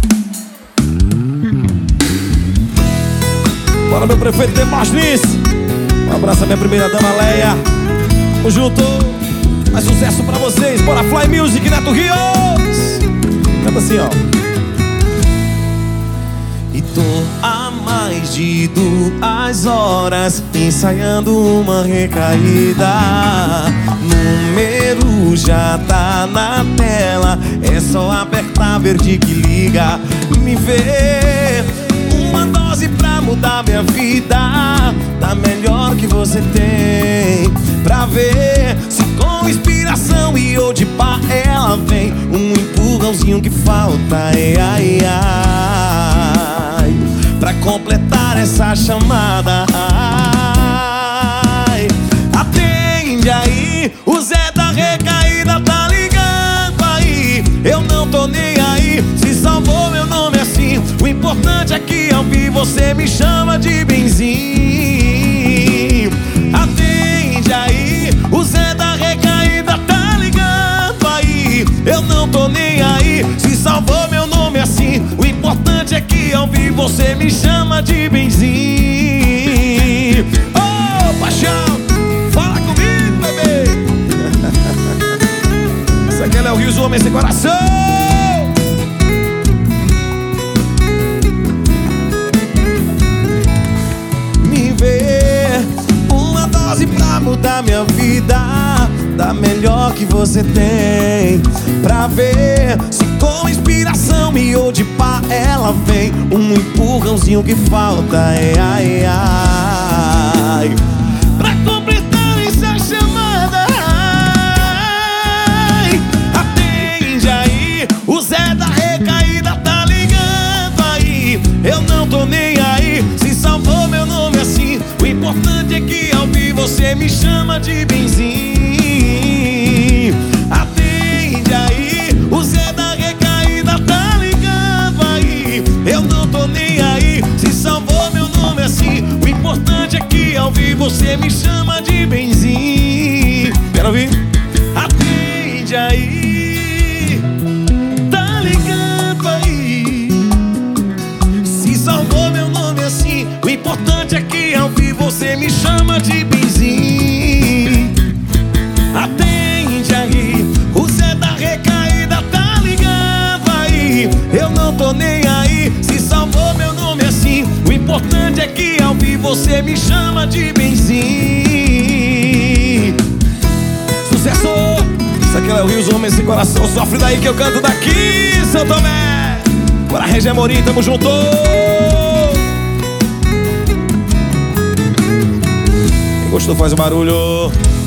Bora, meu prefeito Demóstenes. Um abraço à minha primeira dama Leia. Tamo junto. Mais sucesso pra vocês. Bora, Fly Music, Neto Rios. Canta assim, ó. E tô há mais de 2 horas ensaiando uma recaída. Número já tá na tela, é só apertar verde que liga. Me vê, uma dose pra mudar minha vida, da melhor que você tem. Pra ver se com inspiração e ou de pá ela vem. Um empurrãozinho que falta, ai, ai, ai, pra completar essa chamada. Ai, atende aí, o Zé da recaída tá ligando aí. Eu não tô nem aí, se salvou meu nome assim. O importante é que ao vivo você me chama de benzinho. Atende aí, o Zé da recaída tá ligando aí. Eu não tô nem aí, se salvou meu nome assim. O importante é que ao vivo você me chama de benzinho. Ô, paixão, fala comigo, bebê. Esse aqui é o Rios, o homem sem coração. Me vê, uma dose pra mudar minha vida, da melhor que você tem. Pra ver se com inspiração e ou de pá ela vem. Um empurrãozinho que falta, ai, ai, ai, pra completar essa chamada. Ai, atende aí, o Zé da recaída tá ligando aí. Eu não tô nem aí, se salvou meu nome assim. O importante é que ao vivo você me chama de benzinho. Atende aí, o Zé da recaída tá ligando aí. Eu não tô nem aí, se salvou meu nome assim. O importante é que ao vivo você me chama de benzinho. Quero ouvir? Atende aí, tá ligando aí. Se salvou meu nome assim. O importante é que ao vivo você me chama de benzinho. Atende aí, o Zé da recaída tá ligando aí. Eu não tô nem aí, se salvou meu nome assim. O importante é que ao vivo você me chama de benzinho. Sucesso! Isso aqui é o Rios, homem sem coração. Sofre daí que eu canto daqui, São Tomé. Bora, Regia Amorim, tamo junto. Quem gostou faz o barulho.